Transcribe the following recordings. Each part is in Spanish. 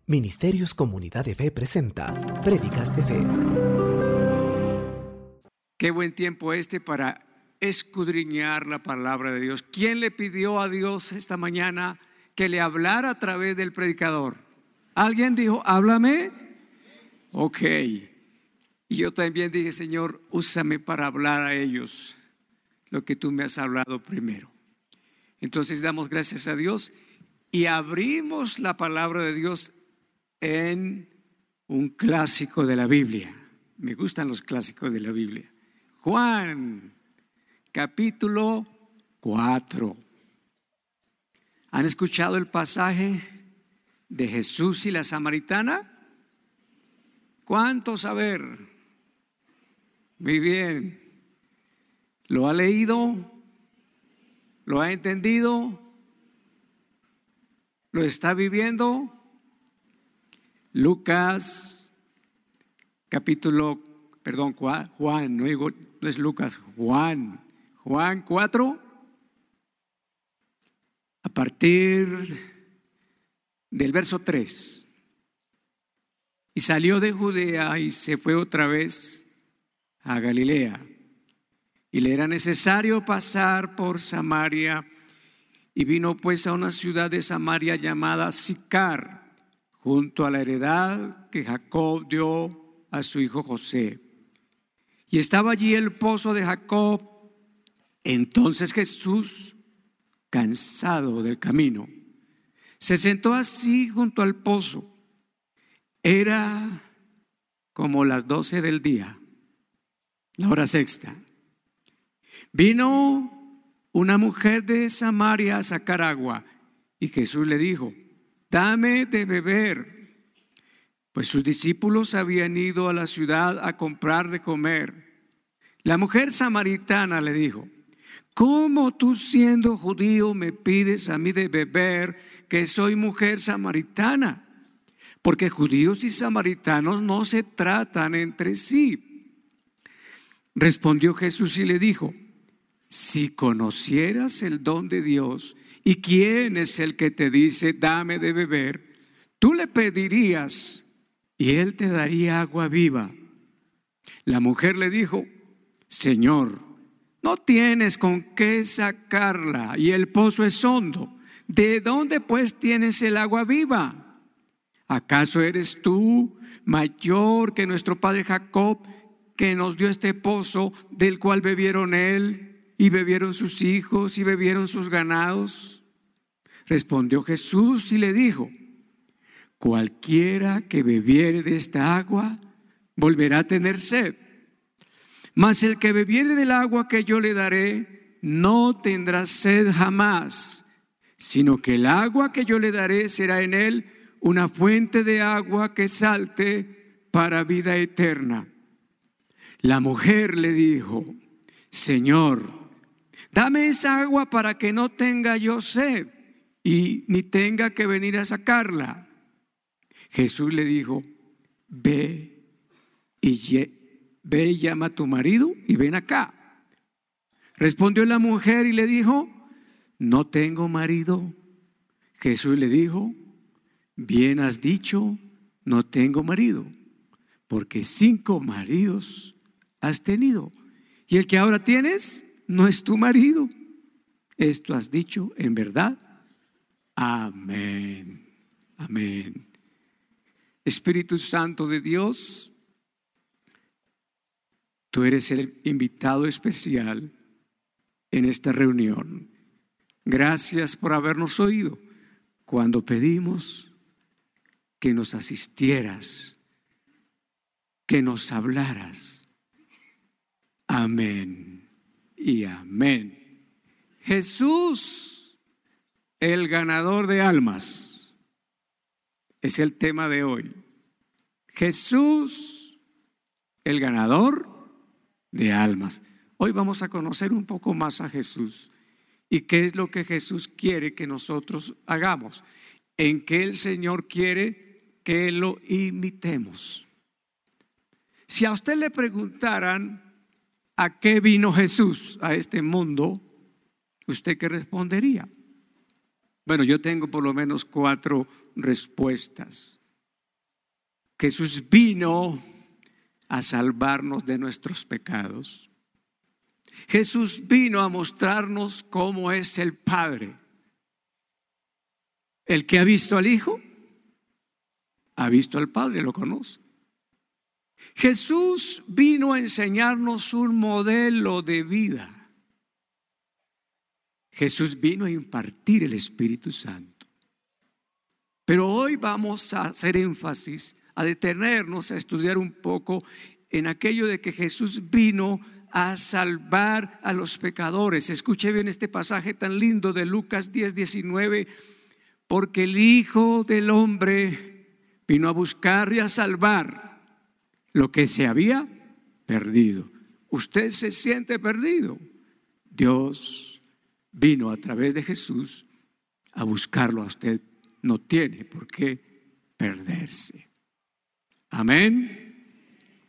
Ministerios Comunidad de Fe presenta Prédicas de Fe. Qué buen tiempo para escudriñar la palabra de Dios. ¿Quién le pidió a Dios esta mañana que le hablara a través del predicador? ¿Alguien dijo, háblame? Ok. Y yo también dije, Señor, úsame para hablar a ellos lo que tú me has hablado primero. Entonces damos gracias a Dios y abrimos la palabra de Dios en un clásico de la Biblia. Me gustan los clásicos de la Biblia. Juan, capítulo 4. ¿Han escuchado el pasaje de Jesús y la samaritana? ¿Cuántos? A ver. Muy bien. ¿Lo ha leído? ¿Lo ha entendido? ¿Lo está viviendo? Lucas, Juan, no es Lucas, Juan 4, a partir del verso 3. Y salió de Judea y se fue otra vez a Galilea. Y le era necesario pasar por Samaria. Y vino pues a una ciudad de Samaria llamada Sicar, junto a la heredad que Jacob dio a su hijo José. Y estaba allí el pozo de Jacob. Entonces Jesús, cansado del camino, se sentó así junto al pozo. Era como las 12 del día, la hora sexta. Vino una mujer de Samaria a sacar agua, y Jesús le dijo, dame de beber, pues sus discípulos habían ido a la ciudad a comprar de comer. La mujer samaritana le dijo, ¿cómo tú siendo judío me pides a mí de beber, que soy mujer samaritana? Porque judíos y samaritanos no se tratan entre sí. Respondió Jesús y le dijo, si conocieras el don de Dios y quién es el que te dice dame de beber, tú le pedirías y él te daría agua viva. La mujer le dijo, Señor, no tienes con qué sacarla y el pozo es hondo. ¿De dónde pues tienes el agua viva? ¿Acaso eres tú mayor que nuestro padre Jacob, que nos dio este pozo, del cual bebieron él y bebieron sus hijos y bebieron sus ganados? Respondió Jesús y le dijo, cualquiera que bebiere de esta agua volverá a tener sed, mas el que bebiere del agua que yo le daré no tendrá sed jamás, sino que el agua que yo le daré será en él una fuente de agua que salte para vida eterna. La mujer le dijo, Señor, dame esa agua para que no tenga yo sed y ni tenga que venir a sacarla. Jesús le dijo, ve y llama a tu marido y ven acá. Respondió la mujer y le dijo, no tengo marido. Jesús le dijo, bien has dicho, no tengo marido, porque 5 maridos has tenido, y el que ahora tienes no es tu marido. Esto has dicho en verdad. Amén. Amén. Espíritu Santo de Dios, tú eres el invitado especial en esta reunión. Gracias por habernos oído cuando pedimos que nos asistieras, que nos hablaras. Amén y amén. Jesús, el ganador de almas, es el tema de hoy. Jesús, el ganador de almas. Hoy vamos a conocer un poco más a Jesús y qué es lo que Jesús quiere que nosotros hagamos, en qué el Señor quiere que lo imitemos. Si a usted le preguntaran ¿a qué vino Jesús a este mundo? ¿Usted qué respondería? Bueno, yo tengo por lo menos 4 respuestas. Jesús vino a salvarnos de nuestros pecados. Jesús vino a mostrarnos cómo es el Padre. El que ha visto al Hijo, ha visto al Padre, lo conoce. Jesús vino a enseñarnos un modelo de vida. Jesús vino a impartir el Espíritu Santo. Pero hoy vamos a hacer énfasis, a detenernos, a estudiar un poco en aquello de que Jesús vino a salvar a los pecadores. Escuche bien este pasaje tan lindo de Lucas 10:19, porque el Hijo del Hombre vino a buscar y a salvar lo que se había perdido. Usted se siente perdido. Dios vino a través de Jesús a buscarlo a usted. No tiene por qué perderse. Amén.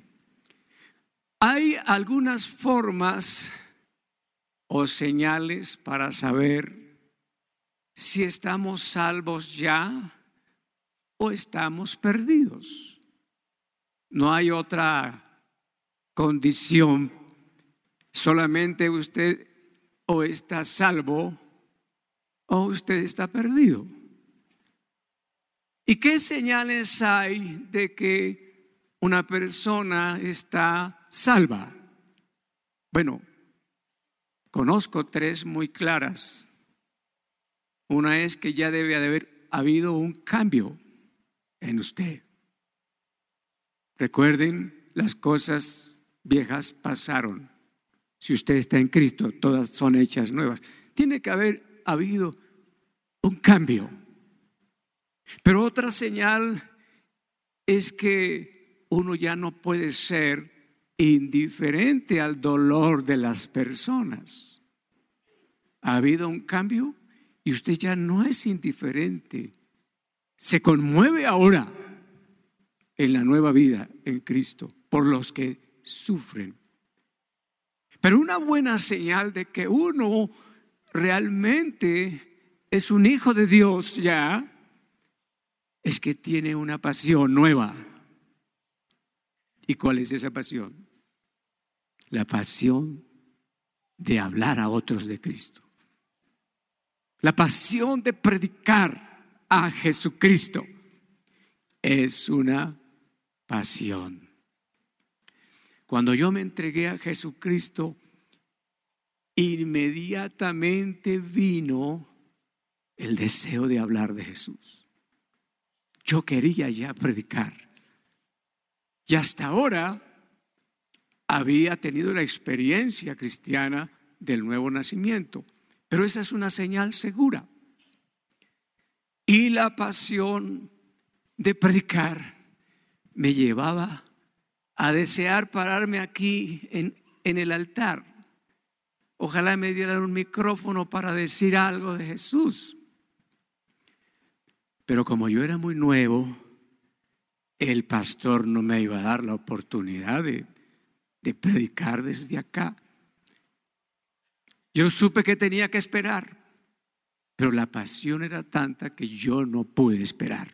Hay algunas formas o señales para saber si estamos salvos ya o estamos perdidos. No hay otra condición. Solamente usted o está salvo o usted está perdido. ¿Y qué señales hay de que una persona está salva? Bueno, conozco tres muy claras. Una es que ya debe de haber habido un cambio en usted. Recuerden, las cosas viejas pasaron. Si usted está en Cristo, todas son hechas nuevas. Tiene que haber habido un cambio. Pero otra señal es que uno ya no puede ser indiferente al dolor de las personas. Ha habido un cambio y usted ya no es indiferente. Se conmueve ahora en la nueva vida en Cristo por los que sufren. Pero una buena señal de que uno realmente es un hijo de Dios ya es que tiene una pasión nueva. ¿Y cuál es esa pasión? La pasión de hablar a otros de Cristo. La pasión de predicar a Jesucristo es una pasión. Cuando yo me entregué a Jesucristo, inmediatamente vino el deseo de hablar de Jesús. Yo quería ya predicar. Y hasta ahora había tenido la experiencia cristiana del nuevo nacimiento. Pero esa es una señal segura. Y la pasión de predicar me llevaba a desear pararme aquí en el altar. Ojalá me dieran un micrófono para decir algo de Jesús. Pero como yo era muy nuevo, el pastor no me iba a dar la oportunidad de predicar desde acá. Yo supe que tenía que esperar, pero la pasión era tanta que yo no pude esperar.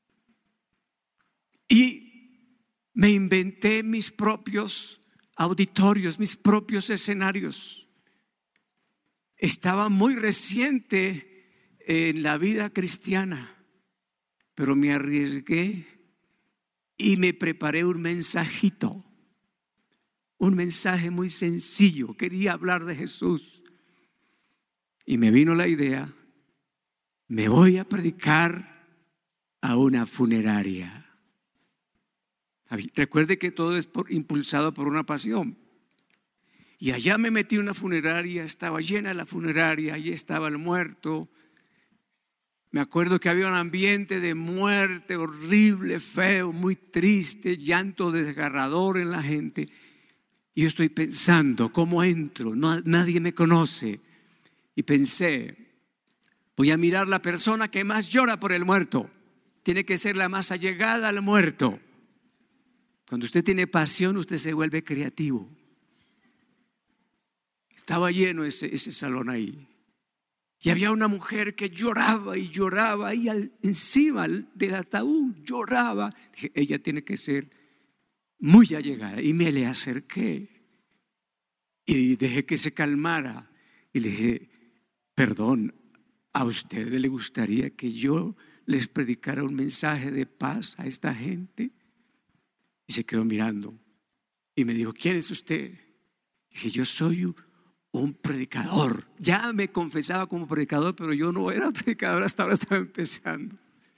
Y me inventé mis propios auditorios, mis propios escenarios. Estaba muy reciente en la vida cristiana, pero me arriesgué y me preparé un mensajito, un mensaje muy sencillo. Quería hablar de Jesús. Y me vino la idea, me voy a predicar a una funeraria. Recuerde que todo es impulsado por una pasión. Y allá me metí en una funeraria, estaba llena la funeraria, allí estaba el muerto. Me acuerdo que había un ambiente de muerte horrible, feo, muy triste, llanto desgarrador en la gente. Y yo estoy pensando, ¿cómo entro? Nadie me conoce. Y pensé, voy a mirar la persona que más llora por el muerto. Tiene que ser la más allegada al muerto. Cuando usted tiene pasión, usted se vuelve creativo. Estaba lleno ese salón ahí. Y había una mujer que lloraba y lloraba ahí encima del ataúd, lloraba. Dije, ella tiene que ser muy allegada. Y me le acerqué y dejé que se calmara. Y le dije, perdón, ¿a ustedes les gustaría que yo les predicara un mensaje de paz a esta gente? Y se quedó mirando y me dijo, ¿quién es usted? Dije, yo soy un predicador. Ya me confesaba como predicador, pero yo no era predicador, hasta ahora estaba empezando.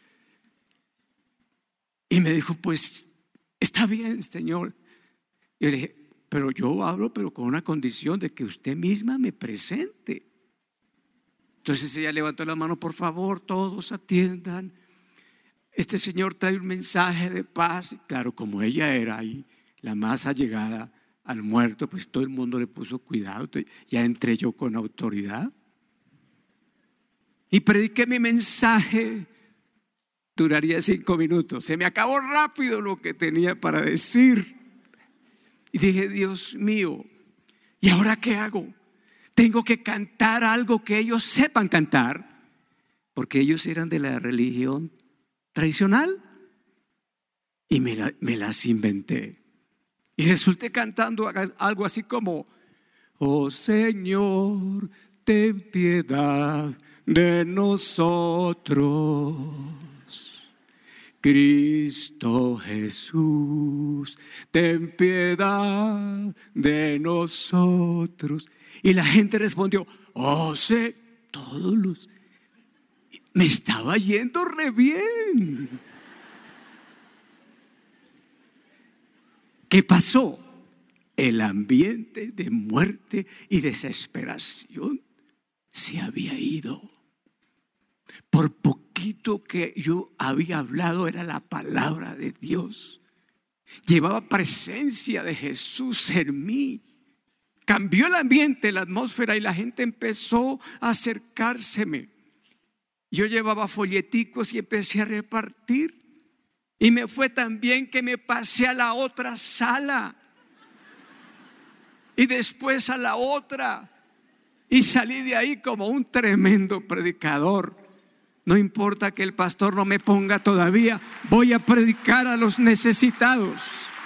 Y me dijo, pues está bien, Señor. Y le dije, pero yo hablo, pero con una condición de que usted misma me presente. Entonces ella levantó la mano, por favor, todos atiendan. Este señor trae un mensaje de paz. Y claro, como ella era ahí la más allegada al muerto, pues todo el mundo le puso cuidado. Entonces, ya entré yo con autoridad y prediqué mi mensaje. Duraría 5 minutos. Se me acabó rápido lo que tenía para decir. Y dije, Dios mío, ¿y ahora qué hago? Tengo que cantar algo que ellos sepan cantar, porque ellos eran de la religión tradicional. Y me las inventé. Y resulté cantando algo así como, oh Señor, ten piedad de nosotros. Cristo Jesús, ten piedad de nosotros. Y la gente respondió, oh, sé, todos los... Me estaba yendo re bien. ¿Qué pasó? El ambiente de muerte y desesperación se había ido. Por poquito que yo había hablado, era la palabra de Dios. Llevaba presencia de Jesús en mí. Cambió el ambiente, la atmósfera, y la gente empezó a acercárseme. Yo llevaba folleticos y empecé a repartir. Y me fue tan bien que me pasé a la otra sala. Y después a la otra. Y salí de ahí como un tremendo predicador. No importa que el pastor no me ponga todavía, voy a predicar a los necesitados.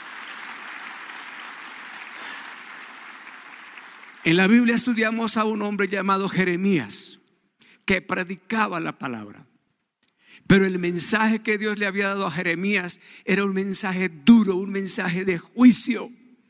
En la Biblia estudiamos a un hombre llamado Jeremías, que predicaba la palabra. Pero el mensaje que Dios le había dado a Jeremías era un mensaje duro, un mensaje de juicio.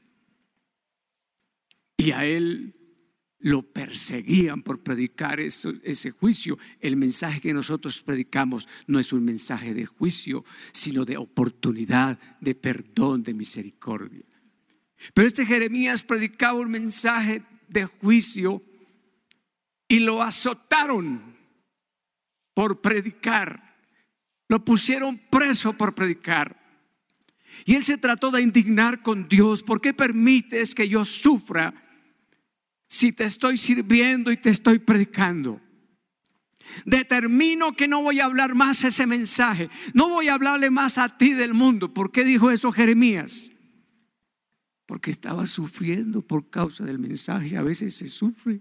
Y a él lo perseguían por predicar ese juicio. El mensaje que nosotros predicamos no es un mensaje de juicio, sino de oportunidad, de perdón, de misericordia. Pero este Jeremías predicaba un mensaje de juicio y lo azotaron por predicar. Lo pusieron preso por predicar. Y él se trató de indignar con Dios. ¿Por qué permites que yo sufra si te estoy sirviendo y te estoy predicando? Determino que no voy a hablar más ese mensaje. No voy a hablarle más a ti del mundo. ¿Por qué dijo eso Jeremías? Porque estaba sufriendo por causa del mensaje. A veces se sufre.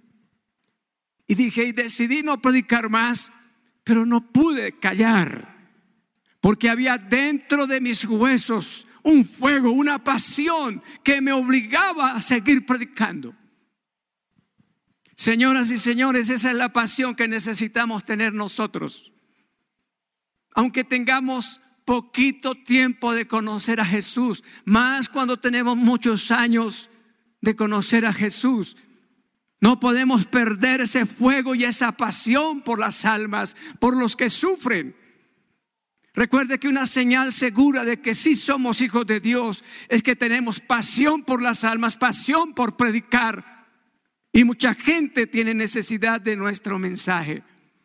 Y dije, y decidí no predicar más, pero no pude callar. Porque había dentro de mis huesos un fuego, una pasión que me obligaba a seguir predicando. Señoras y señores, esa es la pasión que necesitamos tener nosotros. Aunque tengamos poquito tiempo de conocer a Jesús, más cuando tenemos muchos años de conocer a Jesús, no podemos perder ese fuego y esa pasión por las almas, por los que sufren. Recuerde que una señal segura de que sí somos hijos de Dios es que tenemos pasión por las almas, pasión por predicar. Y mucha gente tiene necesidad de nuestro mensaje.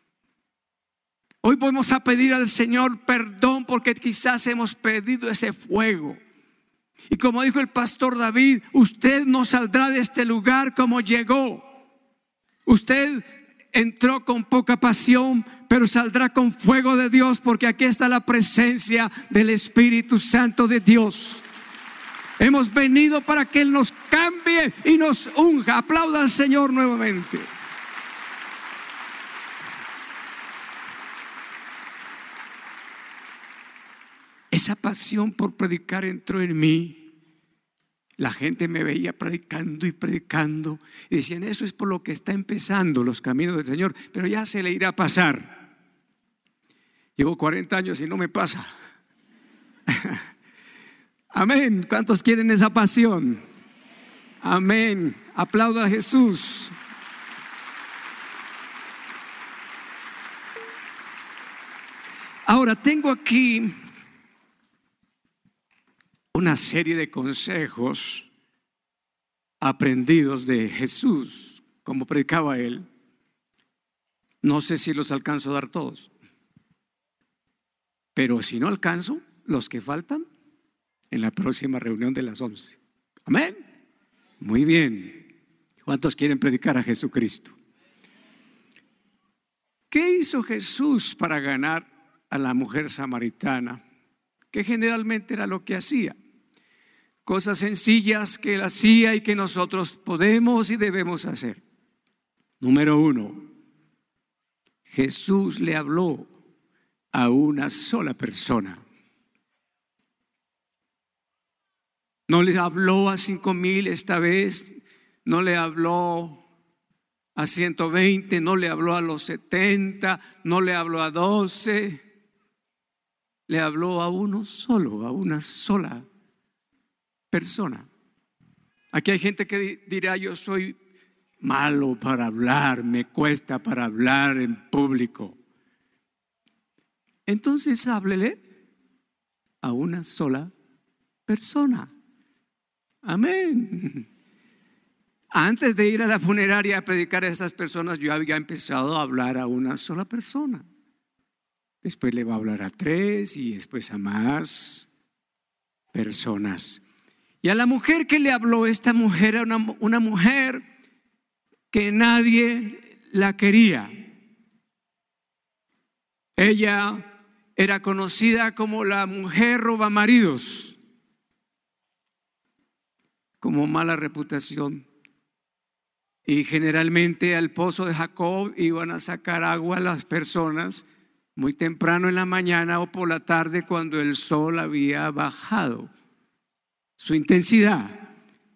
Hoy vamos a pedir al Señor perdón porque quizás hemos perdido ese fuego. Y como dijo el pastor David, usted no saldrá de este lugar como llegó. Usted entró con poca pasión, pero saldrá con fuego de Dios, porque aquí está la presencia del Espíritu Santo de Dios. Hemos venido para que Él nos cambie y nos unja. Aplauda al Señor nuevamente. esa pasión por predicar entró en mí. La gente me veía predicando y predicando y decían, eso es por lo que está empezando los caminos del Señor, pero ya se le irá a pasar. Llevo 40 años y no me pasa. Amén. ¿Cuántos quieren esa pasión? Amén. Aplauda a Jesús. Ahora tengo aquí una serie de consejos aprendidos de Jesús, como predicaba él. No sé si los alcanzo a dar todos, pero si no alcanzo, los que faltan, en la próxima reunión de las 11. Amén. Muy bien. ¿Cuántos quieren predicar a Jesucristo? ¿Qué hizo Jesús para ganar a la mujer samaritana? Que generalmente era lo que hacía. Cosas sencillas que él hacía y que nosotros podemos y debemos hacer. Número 1, Jesús le habló a una sola persona. No le habló a 5,000 esta vez, no le habló a 120, no le habló a los 70, no le habló a 12. Le habló a uno solo, a una sola persona. Aquí hay gente que dirá, yo soy malo para hablar, me cuesta para hablar en público. Entonces háblele a una sola persona. Amén. Antes de ir a la funeraria a predicar a esas personas, yo había empezado a hablar a una sola persona. Después le va a hablar a 3 y después a más personas. Y a la mujer que le habló, esta mujer era una mujer que nadie la quería. Ella era conocida como la mujer robamaridos, como mala reputación. Y generalmente al pozo de Jacob iban a sacar agua las personas muy temprano en la mañana o por la tarde cuando el sol había bajado su intensidad.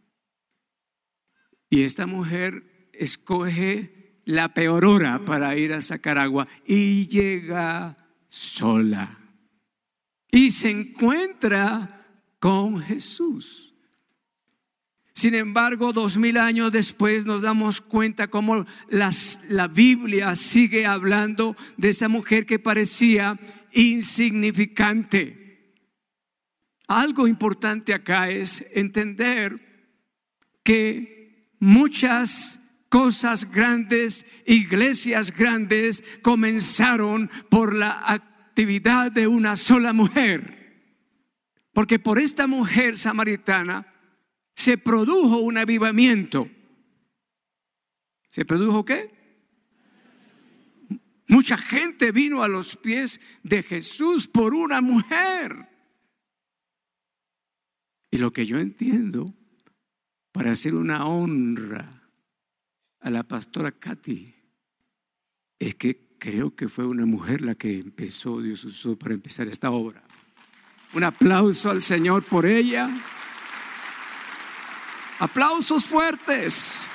Y esta mujer escoge la peor hora para ir a sacar agua y llega sola y se encuentra con Jesús. Sin embargo, 2000 años después nos damos cuenta cómo la Biblia sigue hablando de esa mujer que parecía insignificante. Algo importante acá es entender que muchas cosas grandes, iglesias grandes, comenzaron por la actividad de una sola mujer. Porque por esta mujer samaritana se produjo un avivamiento. ¿Se produjo qué? Mucha gente vino a los pies de Jesús por una mujer. Y lo que yo entiendo, para hacer una honra a la pastora Katy, es que creo que fue una mujer la que empezó, Dios usó para empezar esta obra. Un aplauso al Señor por ella. Aplausos fuertes.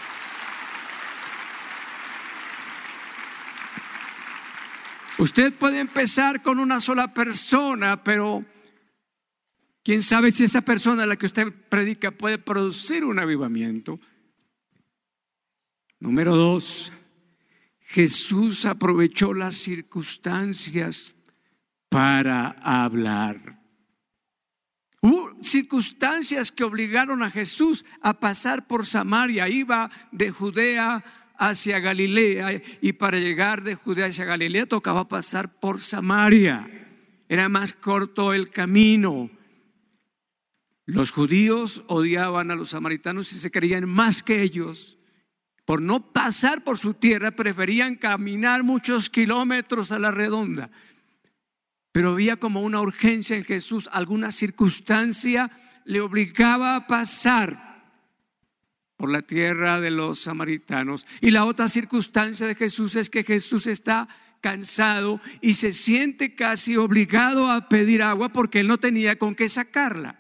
Usted puede empezar con una sola persona, pero quién sabe si esa persona a la que usted predica puede producir un avivamiento. Número 2, Jesús aprovechó las circunstancias para hablar. Hubo circunstancias que obligaron a Jesús a pasar por Samaria. Iba de Judea hacia Galilea y para llegar de Judea hacia Galilea tocaba pasar por Samaria. Era más corto el camino. Los judíos odiaban a los samaritanos y se creían más que ellos. Por no pasar por su tierra preferían caminar muchos kilómetros a la redonda. Pero había como una urgencia en Jesús, alguna circunstancia le obligaba a pasar por la tierra de los samaritanos. Y la otra circunstancia de Jesús es que Jesús está cansado y se siente casi obligado a pedir agua porque él no tenía con qué sacarla.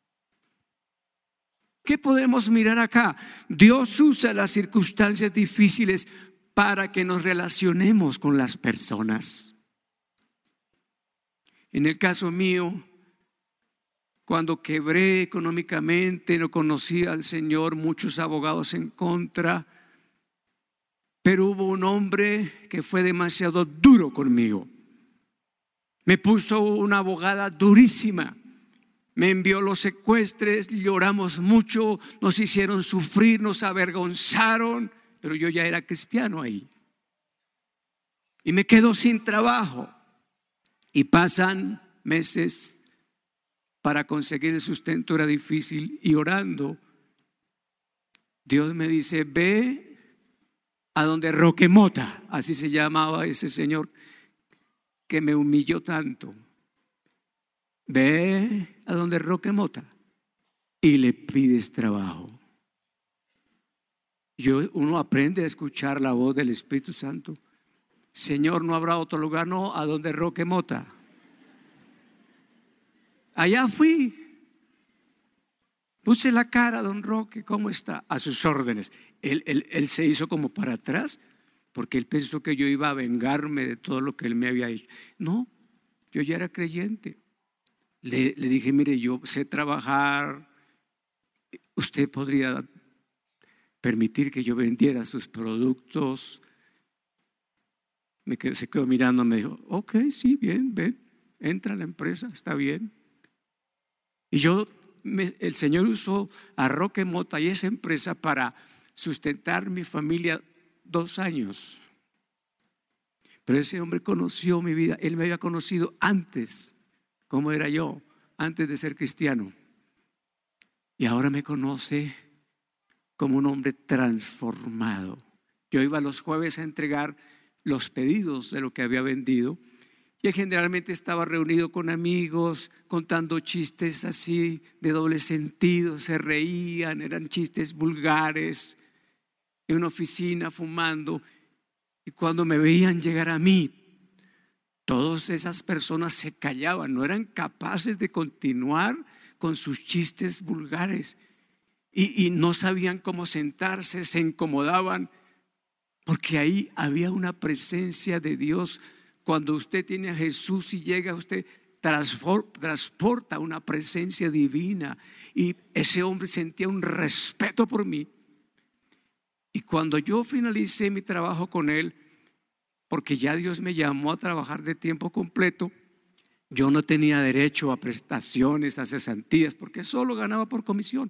¿Qué podemos mirar acá? Dios usa las circunstancias difíciles para que nos relacionemos con las personas. En el caso mío, cuando quebré económicamente, no conocía al Señor, muchos abogados en contra, pero hubo un hombre que fue demasiado duro conmigo. Me puso una abogada durísima. Me envió los secuestres, lloramos mucho, nos hicieron sufrir, nos avergonzaron, pero yo ya era cristiano ahí. Y me quedo sin trabajo. Y pasan meses para conseguir el sustento, era difícil. Y orando, Dios me dice: ve a donde Roque Mota, así se llamaba ese señor que me humilló tanto. Ve a donde Roque Mota y le pides trabajo. Uno aprende a escuchar la voz del Espíritu Santo. Señor, ¿no habrá otro lugar? No, a donde Roque Mota. Allá fui. Puse la cara, don Roque, ¿cómo está? A sus órdenes. Él se hizo como para atrás porque él pensó que yo iba a vengarme de todo lo que él me había hecho. No, yo ya era creyente. Le dije: mire, yo sé trabajar, usted podría permitir que yo vendiera sus productos. Se quedó mirando, me dijo: ok, sí, bien, ven, entra a la empresa, está bien. Y el Señor usó a Roque Mota y esa empresa para sustentar mi familia 2 años. Pero ese hombre conoció mi vida, él me había conocido antes. ¿Cómo era yo antes de ser cristiano? Y ahora me conoce como un hombre transformado. Yo iba los jueves a entregar los pedidos de lo que había vendido y él generalmente estaba reunido con amigos contando chistes así de doble sentido, se reían, eran chistes vulgares, en una oficina fumando. Y cuando me veían llegar a mí, todas esas personas se callaban, no eran capaces de continuar con sus chistes vulgares y no sabían cómo sentarse, se incomodaban, porque ahí había una presencia de Dios. Cuando usted tiene a Jesús y llega, usted transporta una presencia divina, y ese hombre sentía un respeto por mí. Y cuando yo finalicé mi trabajo con él, porque ya Dios me llamó a trabajar de tiempo completo, yo no tenía derecho a prestaciones, a cesantías, porque solo ganaba por comisión.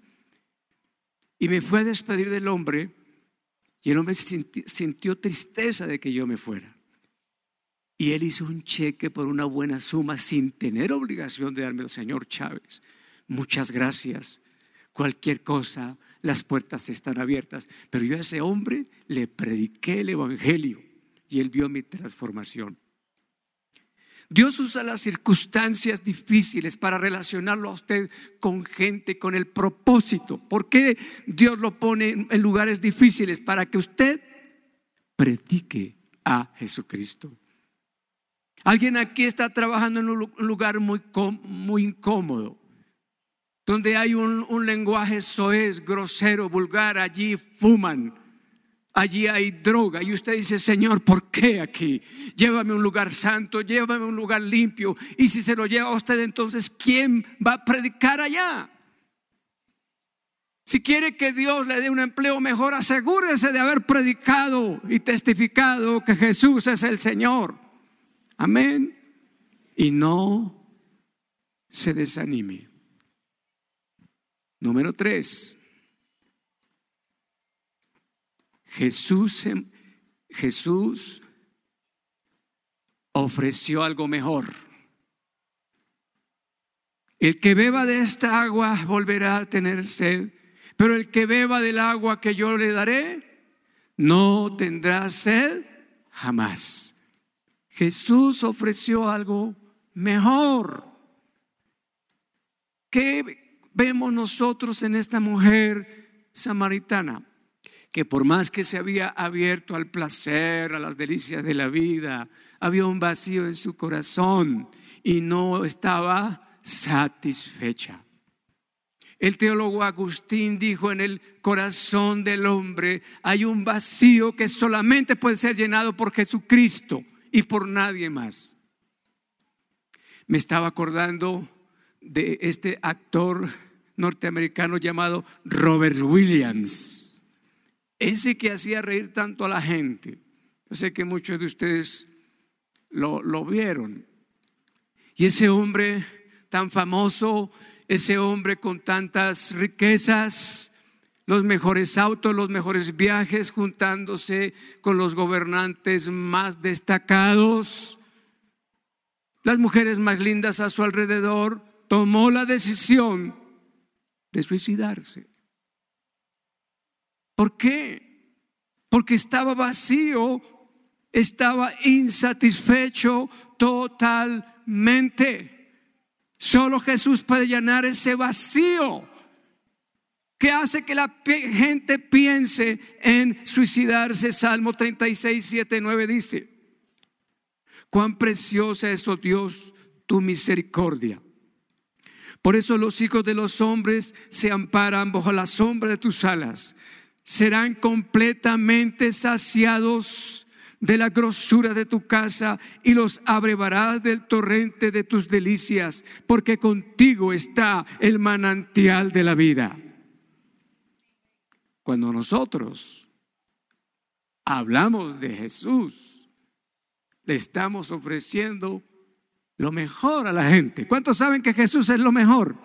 Y me fue a despedir del hombre, y el hombre sintió tristeza de que yo me fuera. Y él hizo un cheque por una buena suma sin tener obligación de dármelo. Señor Chávez, muchas gracias. Cualquier cosa, las puertas están abiertas. Pero yo a ese hombre le prediqué el evangelio y él vio mi transformación. Dios usa las circunstancias difíciles para relacionarlo a usted con gente, con el propósito. ¿Por qué Dios lo pone en lugares difíciles? Para que usted predique a Jesucristo. Alguien aquí está trabajando en un lugar muy incómodo, donde hay un lenguaje soez, grosero, vulgar. Allí fuman, allí hay droga, y usted dice: Señor, ¿por qué aquí? Llévame a un lugar santo, llévame a un lugar limpio. Y si se lo lleva a usted, entonces ¿quién va a predicar allá? Si quiere que Dios le dé un empleo mejor, asegúrese de haber predicado y testificado que Jesús es el Señor. Amén. Y no se desanime. Número 3. Jesús ofreció algo mejor. El que beba de esta agua volverá a tener sed, pero el que beba del agua que yo le daré no tendrá sed jamás. Jesús ofreció algo mejor. ¿Qué vemos nosotros en esta mujer samaritana? que por más que se había abierto al placer, a las delicias de la vida, había un vacío en su corazón y no estaba satisfecha. El teólogo Agustín dijo: en el corazón del hombre hay un vacío que solamente puede ser llenado por Jesucristo y por nadie más. Me estaba acordando de este actor norteamericano llamado Robert Williams, ese que hacía reír tanto a la gente. Yo sé que muchos de ustedes lo vieron. Y ese hombre tan famoso, ese hombre con tantas riquezas, los mejores autos, los mejores viajes, juntándose con los gobernantes más destacados, las mujeres más lindas a su alrededor, tomó la decisión de suicidarse. ¿Por qué? Porque estaba vacío, estaba insatisfecho totalmente. Solo Jesús puede llenar ese vacío que hace que la gente piense en suicidarse. Salmo 36, 7, 9 dice: cuán preciosa es, oh Dios, tu misericordia. Por eso los hijos de los hombres se amparan bajo la sombra de tus alas. Serán completamente saciados de la grosura de tu casa y los abrevarás del torrente de tus delicias, porque contigo está el manantial de la vida. Cuando nosotros hablamos de Jesús, le estamos ofreciendo lo mejor a la gente. ¿Cuántos saben que Jesús es lo mejor?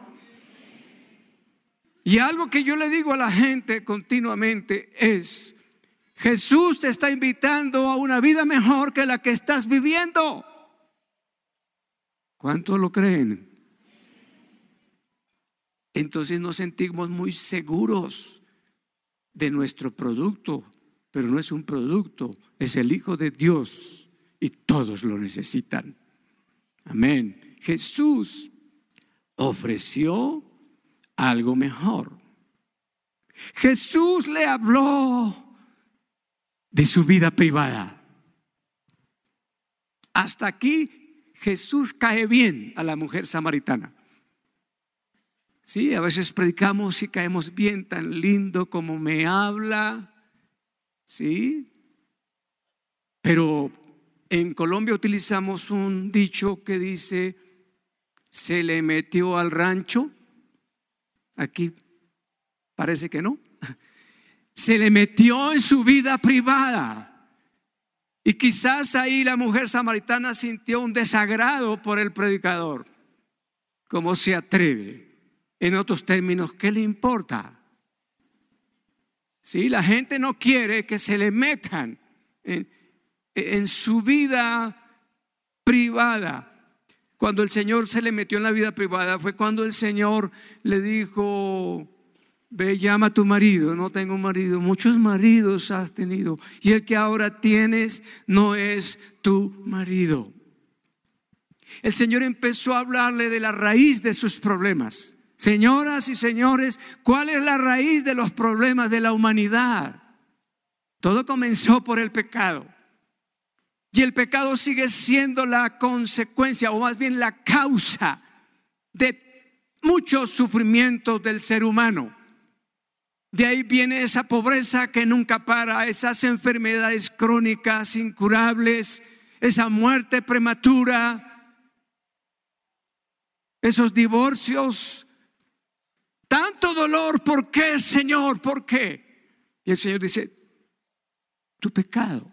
Y algo que yo le digo a la gente continuamente es: Jesús te está invitando a una vida mejor que la que estás viviendo. ¿Cuántos lo creen? Entonces nos sentimos muy seguros de nuestro producto, pero no es un producto, es el Hijo de Dios y todos lo necesitan. Amén. Jesús ofreció algo mejor. Jesús le habló de su vida privada. Hasta aquí Jesús cae bien a la mujer samaritana. Sí, a veces predicamos y caemos bien, tan lindo como me habla. Sí, pero en Colombia utilizamos un dicho que dice: se le metió al rancho. Aquí parece que no. Se le metió en su vida privada. Y quizás ahí la mujer samaritana sintió un desagrado por el predicador. ¿Cómo se atreve? En otros términos, ¿qué le importa? Sí, la gente no quiere que se le metan en su vida privada. Cuando el Señor se le metió en la vida privada fue cuando el Señor le dijo: ve, llama a tu marido. No tengo marido. Muchos maridos has tenido, y el que ahora tienes no es tu marido. El Señor empezó a hablarle de la raíz de sus problemas. Señoras y señores, ¿cuál es la raíz de los problemas de la humanidad? Todo comenzó por el pecado. Y el pecado sigue siendo la consecuencia, o más bien la causa de muchos sufrimientos del ser humano. De ahí viene esa pobreza que nunca para, esas enfermedades crónicas incurables, esa muerte prematura, esos divorcios, tanto dolor. ¿Por qué, Señor? ¿Por qué? Y el Señor dice: tu pecado.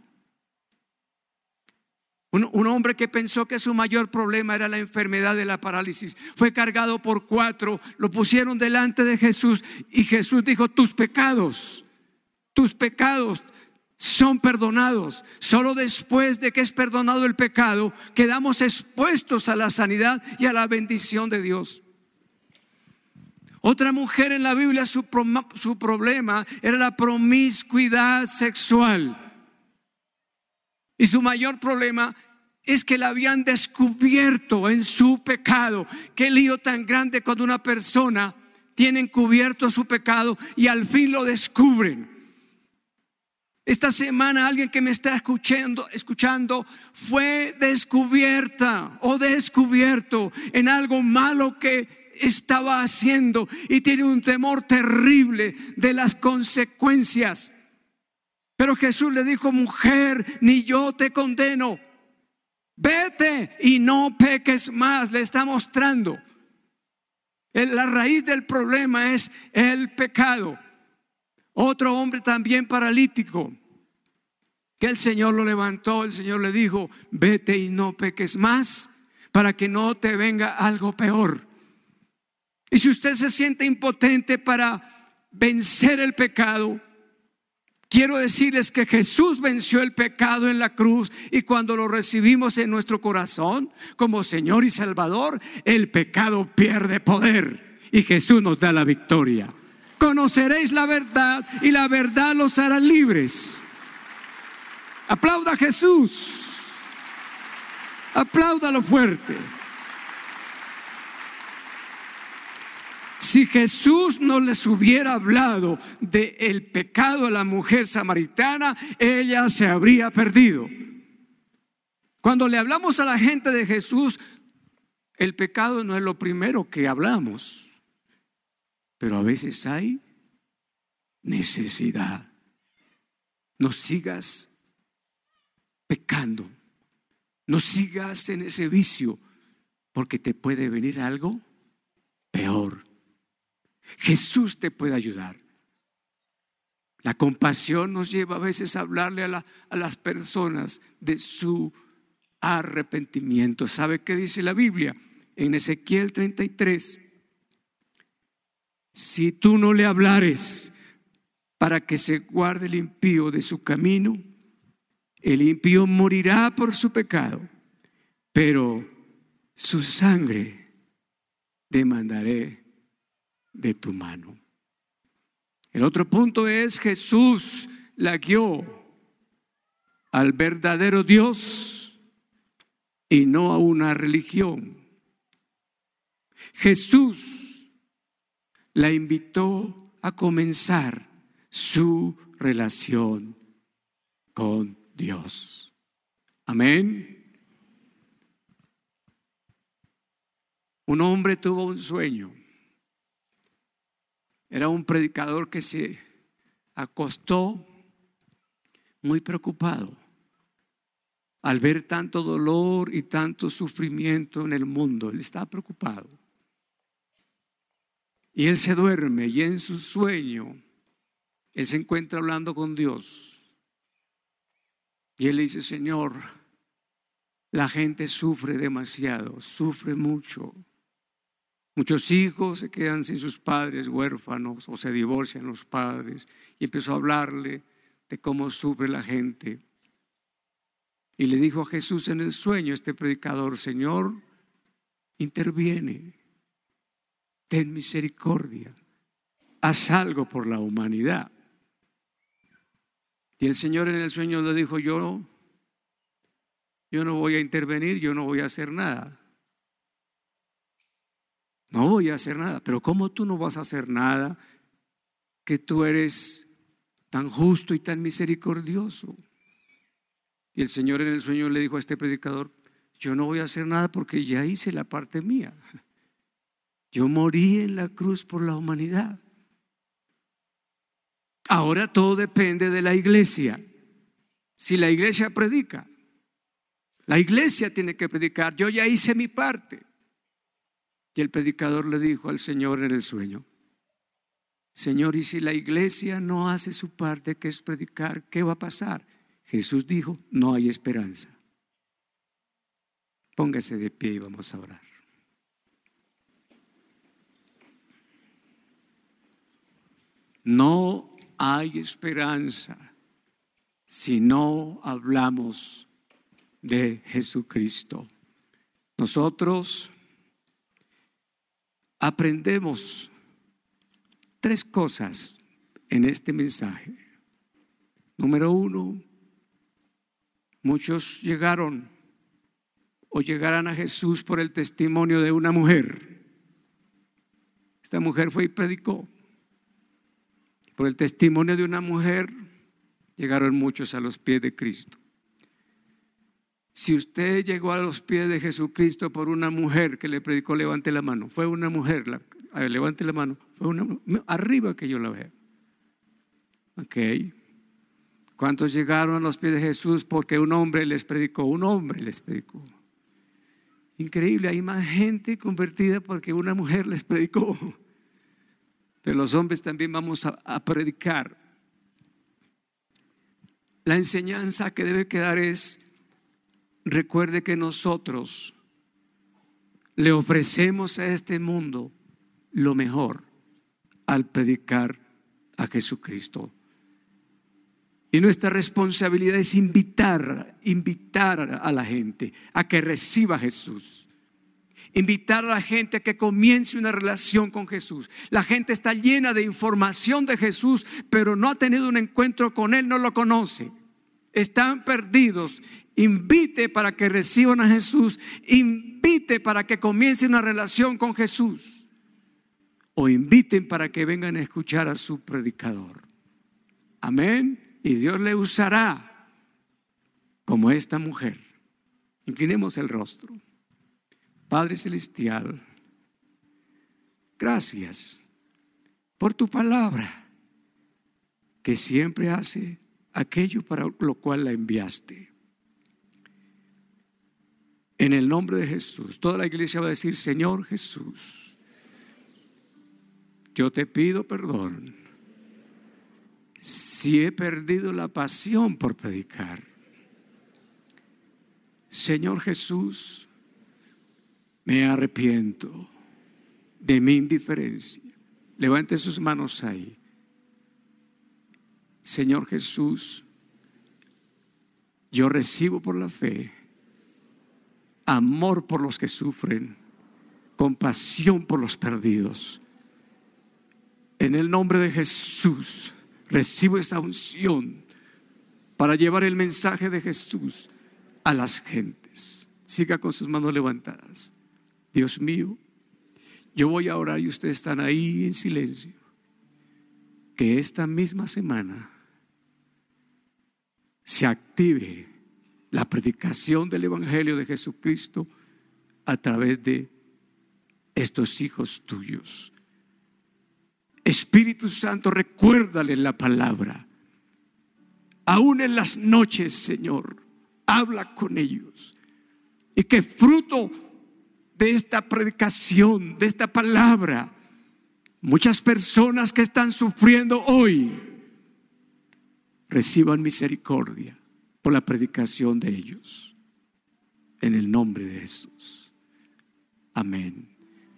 Un hombre que pensó que su mayor problema era la enfermedad de la parálisis, fue cargado por 4, lo pusieron delante de Jesús y Jesús dijo: tus pecados son perdonados. Solo después de que es perdonado el pecado, quedamos expuestos a la sanidad y a la bendición de Dios. Otra mujer en la Biblia, su problema era la promiscuidad sexual. Y su mayor problema es que la habían descubierto en su pecado. Qué lío tan grande cuando una persona tiene encubierto su pecado y al fin lo descubren. Esta semana alguien que me está escuchando fue descubierta o descubierto en algo malo que estaba haciendo y tiene un temor terrible de las consecuencias. Pero Jesús le dijo: mujer, ni yo te condeno. Vete y no peques más. Le está mostrando. La raíz del problema es el pecado. Otro hombre también paralítico, que el Señor lo levantó. El Señor le dijo: vete y no peques más, para que no te venga algo peor. Y si usted se siente impotente para vencer el pecado, quiero decirles que Jesús venció el pecado en la cruz, y cuando lo recibimos en nuestro corazón como Señor y Salvador, el pecado pierde poder y Jesús nos da la victoria. Conoceréis la verdad y la verdad los hará libres. Aplauda a Jesús. Apláudalo fuerte. Si Jesús no les hubiera hablado del pecado a la mujer samaritana, ella se habría perdido. Cuando le hablamos a la gente de Jesús, el pecado no es lo primero que hablamos. Pero a veces hay necesidad. No sigas pecando. No sigas en ese vicio, porque te puede venir algo peor. Jesús te puede ayudar. La compasión nos lleva a veces a hablarle a las personas de su arrepentimiento. ¿Sabe qué dice la Biblia? En Ezequiel 33. Si tú no le hablares para que se guarde el impío de su camino, el impío morirá por su pecado, pero su sangre demandaré de tu mano. El otro punto es: Jesús la guió al verdadero Dios y no a una religión. Jesús la invitó a comenzar su relación con Dios. Amén. Un hombre tuvo un sueño. Era un predicador que se acostó muy preocupado al ver tanto dolor y tanto sufrimiento en el mundo. Él estaba preocupado. Y él se duerme, y en su sueño él se encuentra hablando con Dios. Y él le dice: Señor, la gente sufre demasiado, sufre mucho. Muchos hijos se quedan sin sus padres, huérfanos, o se divorcian los padres. Y empezó a hablarle de cómo sufre la gente. Y le dijo a Jesús en el sueño este predicador: Señor, interviene. Ten misericordia, haz algo por la humanidad. Y el Señor en el sueño le dijo: yo no voy a intervenir, yo no voy a hacer nada. No voy a hacer nada. Pero ¿cómo tú no vas a hacer nada, que tú eres tan justo y tan misericordioso? Y el Señor en el sueño le dijo a este predicador: yo no voy a hacer nada porque ya hice la parte mía. Yo morí en la cruz por la humanidad. Ahora todo depende de la iglesia. Si la iglesia predica, la iglesia tiene que predicar. Yo ya hice mi parte. Y el predicador le dijo al Señor en el sueño: Señor, ¿y si la iglesia no hace su parte, que es predicar, qué va a pasar? Jesús dijo: no hay esperanza. Póngase de pie y vamos a orar. No hay esperanza si no hablamos de Jesucristo. Nosotros aprendemos 3 cosas en este mensaje. Número 1, muchos llegaron o llegarán a Jesús por el testimonio de una mujer. Esta mujer fue y predicó. Por el testimonio de una mujer llegaron muchos a los pies de Cristo. Si usted llegó a los pies de Jesucristo por una mujer que le predicó, levante la mano. Fue una mujer, levante la mano. Fue una, arriba que yo la vea. Ok. ¿Cuántos llegaron a los pies de Jesús porque un hombre les predicó? Un hombre les predicó. Increíble, hay más gente convertida porque una mujer les predicó. Pero los hombres también vamos a predicar. La enseñanza que debe quedar es: recuerde que nosotros le ofrecemos a este mundo lo mejor al predicar a Jesucristo. Y nuestra responsabilidad es invitar a la gente a que reciba a Jesús. Invitar a la gente a que comience una relación con Jesús. La gente está llena de información de Jesús, pero no ha tenido un encuentro con Él, no lo conoce. Están perdidos. Invite para que reciban a Jesús. Invite para que comiencen una relación con Jesús. O inviten para que vengan a escuchar a su predicador. Amén. Y Dios le usará como esta mujer. Inclinemos el rostro. Padre Celestial, gracias por tu palabra, que siempre hace aquello para lo cual la enviaste. En el nombre de Jesús, toda la iglesia va a decir: Señor Jesús, yo te pido perdón si he perdido la pasión por predicar. Señor Jesús, me arrepiento de mi indiferencia. Levante sus manos ahí. Señor Jesús, yo recibo por la fe amor por los que sufren, compasión por los perdidos. En el nombre de Jesús, recibo esa unción para llevar el mensaje de Jesús a las gentes. Siga con sus manos levantadas. Dios mío, yo voy a orar y ustedes están ahí en silencio. Que esta misma semana se active la predicación del Evangelio de Jesucristo a través de estos hijos tuyos. Espíritu Santo, recuérdale la palabra. Aún en las noches, Señor, habla con ellos. Y que fruto de esta predicación, de esta palabra, muchas personas que están sufriendo hoy reciban misericordia por la predicación de ellos. En el nombre de Jesús. Amén.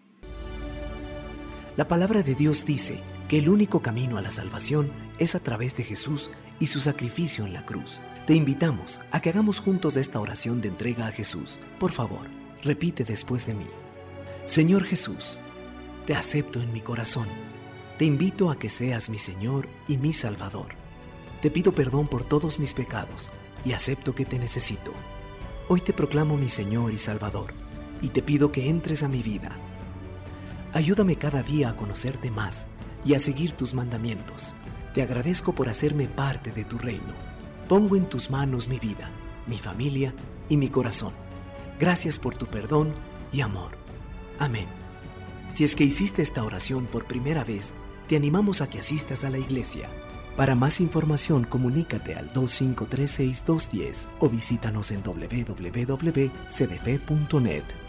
La palabra de Dios dice que el único camino a la salvación es a través de Jesús y su sacrificio en la cruz. Te invitamos a que hagamos juntos esta oración de entrega a Jesús. Por favor, repite después de mí. Señor Jesús, te acepto en mi corazón. Te invito a que seas mi Señor y mi Salvador. Te pido perdón por todos mis pecados y acepto que te necesito. Hoy te proclamo mi Señor y Salvador y te pido que entres a mi vida. Ayúdame cada día a conocerte más y a seguir tus mandamientos. Te agradezco por hacerme parte de tu reino. Pongo en tus manos mi vida, mi familia y mi corazón. Gracias por tu perdón y amor. Amén. Si es que hiciste esta oración por primera vez, te animamos a que asistas a la iglesia. Para más información, comunícate al 2536210 o visítanos en www.cdf.net.